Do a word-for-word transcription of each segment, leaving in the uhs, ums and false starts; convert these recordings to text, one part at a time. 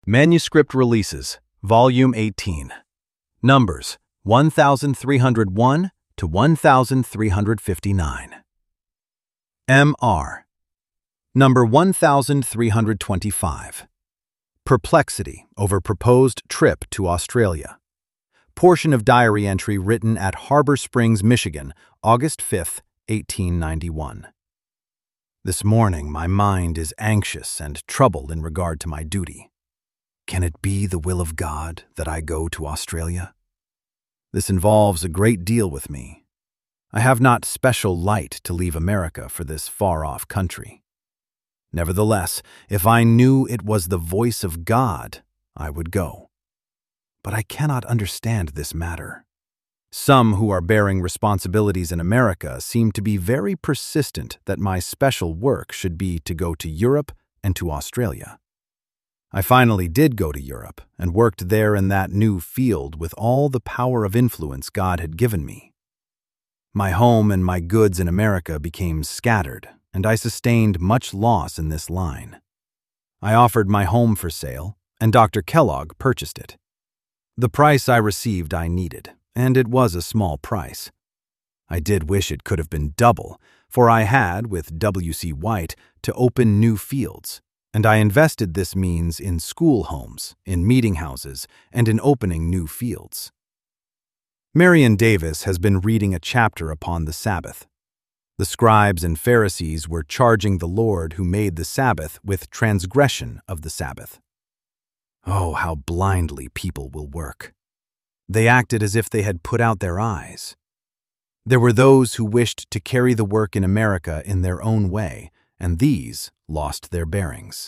Manuscript Releases, Volume eighteen. Numbers one thousand three hundred one to one thousand three hundred fifty-nine. M R. Number one thousand three hundred twenty-five. Perplexity over proposed trip to Australia. Portion of diary entry written at Harbor Springs, Michigan, August fifth, eighteen ninety-one. This morning my mind is anxious and troubled in regard to my duty. Can it be the will of God that I go to Australia? This involves a great deal with me. I have not special light to leave America for this far-off country. Nevertheless, if I knew it was the voice of God, I would go. But I cannot understand this matter. Some who are bearing responsibilities in America seem to be very persistent that my special work should be to go to Europe and to Australia. I finally did go to Europe and worked there in that new field with all the power of influence God had given me. My home and my goods in America became scattered, and I sustained much loss in this line. I offered my home for sale, and Doctor Kellogg purchased it. The price I received I needed, and it was a small price. I did wish it could have been double, for I had, with W C White, to open new fields, and I invested this means in school homes, in meeting houses, and in opening new fields. Marion Davis has been reading a chapter upon the Sabbath. The scribes and Pharisees were charging the Lord who made the Sabbath with transgression of the Sabbath. Oh, how blindly people will work. They acted as if they had put out their eyes. There were those who wished to carry the work in America in their own way, and these lost their bearings.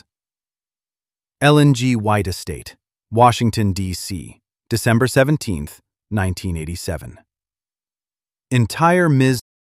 Ellen G. White Estate, Washington, D C, December seventeenth, nineteen eighty-seven. Entire Miz